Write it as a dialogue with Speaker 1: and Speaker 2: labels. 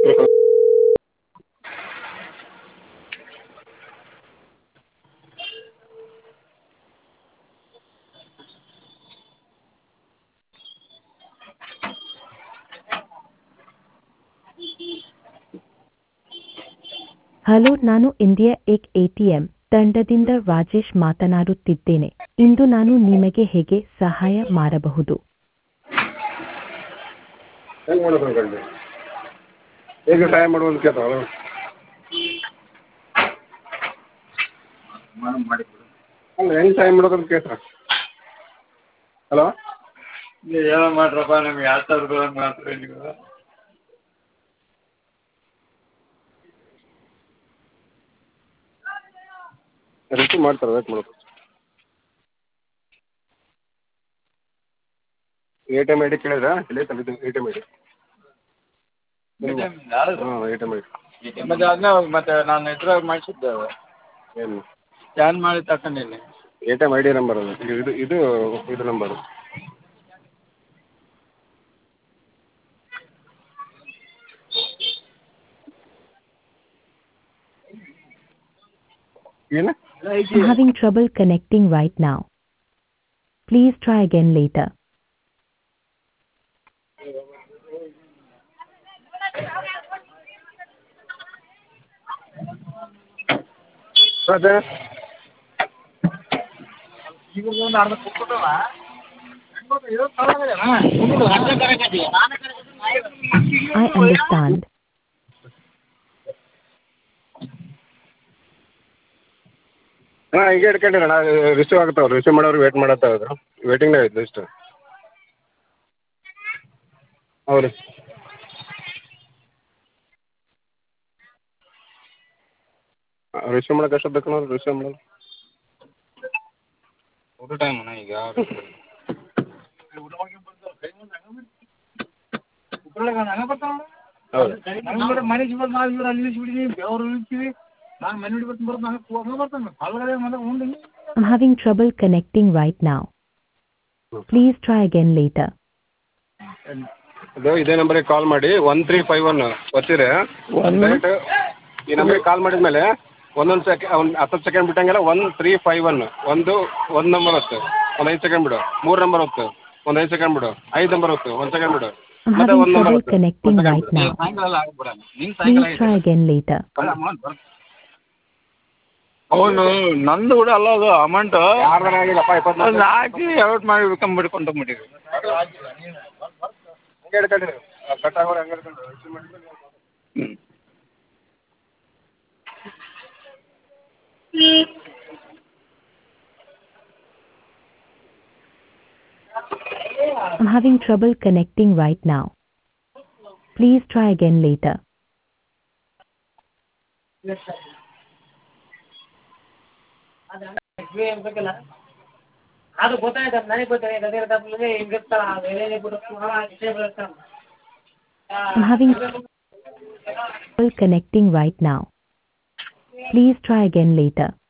Speaker 1: Hello, ನಾನು India ಏಕ್ ATM ತಂಡದಿಂದ ರಾಜೇಶ್ ಮಾತನಾಡುತ್ತಿದ್ದೇನೆ. ಇಂದು ನಾನು ನಿಮಗೆ ಹೇಗೆ ಸಹಾಯ ಮಾಡಬಹುದು?
Speaker 2: ಹೆಂಗೆ ಮಾಡೋದು ಅನ್ಕೊಂಡೆ? ಹೇಗೆ ಸಹಾಯ ಮಾಡುವುದು ಕೇಳ್ತಾವ? ಅಲ್ಲ, ಹೆಂಗೆ ಸಹಾಯ ಮಾಡೋದು ಅಂತ ಕೇಳ್ತಾರೆ. ಹಲೋ,
Speaker 3: ನೀವು ಏನೋ ಮಾಡ್ರಪ್ಪ, ನಿಮ್ಗೆ ಯಾವ ಥರದ್ದು ಮಾಡ್ತೀರಿ ನೀವು?
Speaker 2: ರಿಸೀವ್ ಮಾಡ್ತಾರೆ, ವೇಟ್ ಮಾಡೋದು. A T M I D ಕೇಳಿದ್ರಾ? ಇಲ್ಲಿ ತಂದಿದ್ದು A T M I D. ಹಾಂ, A T M I D.
Speaker 3: ಮತ್ತೆ ಅದನ್ನ ಮತ್ತೆ ನಾನು ಇದ್ರಾಗ ಮಾಡಿಸಿದ್ದೆ,
Speaker 2: ಏನು
Speaker 3: ಸ್ಕ್ಯಾನ್ ಮಾಡಿ ತಗೊಂಡಿನಿ.
Speaker 2: A T M I D number ಅದು. ಇದು ನಂಬರು. ಏನು?
Speaker 1: I'm having trouble connecting right now. Please try again later.
Speaker 2: ಅದೇ
Speaker 1: I understand.
Speaker 2: ಹಾಂ, ಹೀಗೆ ಇಟ್ಕೊಂಡಿರೋಣ. ರಿಸೀವ್ ಆಗ್ತಾವ್ರಿ. ರಿಸೀವ್ ಮಾಡೋರು ವೇಟ್ ಮಾಡತ್ತಾವ್ದು. ವೇಟಿಂಗ್ನಾಗ ಇದ್ದು ಇಷ್ಟು. ಹೌದು. ರಿಸೀವ್ ಮಾಡೋಕೆ ಎಷ್ಟು ಬೇಕು ನೋಡಿ? ರಿಸೀವ್ ಮಾಡೋದು
Speaker 3: ಊಟ ಟೈಮ್ ಈಗ
Speaker 1: I'm having trouble connecting right now. Please try again later.
Speaker 2: ಇದು ಇದೇ ನಂಬರಿಗೆ ಕಾಲ್ ಮಾಡಿ 1351 ಒತ್ತಿರೆ ಡೈರೆಕ್ಟ್ ಈ ನಂಬರಿಗೆ ಕಾಲ್ ಮಾಡಿದ್ಮೇಲೆ ಒಂದೊಂದು ಒಂದು 10 ಸೆಕೆಂಡ್ ಬಿಟ್ಟಂಗೆಲ್ಲ 1351 ಒಂದು ನಂಬರ್ ಹೊತ್ತು ಒಂದು 5 ಸೆಕೆಂಡ್ ಬಿಡು. 3 ನಂಬರ್ ಹೊತ್ತು ಒಂದು 5 ಸೆಕೆಂಡ್ ಬಿಡು. 5 ನಂಬರ್ ಹೊತ್ತು 1 ಸೆಕೆಂಡ್ ಬಿಡು.
Speaker 1: I'm
Speaker 2: ಮತ್ತೆ
Speaker 1: having
Speaker 2: ಒಂದು ನಂಬರ್
Speaker 1: trouble
Speaker 2: ಹೊತ್ತು
Speaker 1: connecting
Speaker 2: 1 ಸೆಕೆಂಡ್
Speaker 1: right
Speaker 2: ಬಿಡು.
Speaker 1: now.
Speaker 3: ಸಾಯಂಕಾಲ ಆಗ್ಬಿಡ. ನಿನ್
Speaker 1: Please try again later.
Speaker 3: ಅವನು ನಂದು ಕೂಡ ಅಲ್ಲ ಅದು ಅಮೌಂಟ್
Speaker 2: ಯಾರ್ದಾರ ಆಗಿಲ್ಲಪ್ಪ 24
Speaker 3: ಹಾಕಿ ಔಟ್ ಮಾಡಿ ಕಂಬಿಡ್ಕೊಂಡು ಬಿಟ್ಟಿರಿ.
Speaker 2: ಹಂಗೆ ಹಿಡ್ಕೊಂಡಿರಿ. ಕಟ್ ಆಗೋರು ಹಂಗೆ ಹಿಡ್ಕೊಂಡು ರಿಸೀವ್ ಮಾಡಿದ್ಮೇಲೆ
Speaker 1: I'm having trouble connecting right now. Please try again later.
Speaker 4: ಅದು ಗೊತ್ತಾಯ್ತು, ನನಗೆ ಗೊತ್ತಾಯ್ತು. ಅದೇ ತಪ್ಪಲೆ ಹಿಂಗಿರ್ತಾ ಬೇರೆ ಬಿಡುತ್ತೆ.
Speaker 1: I'm having trouble connecting right now. Please try again later.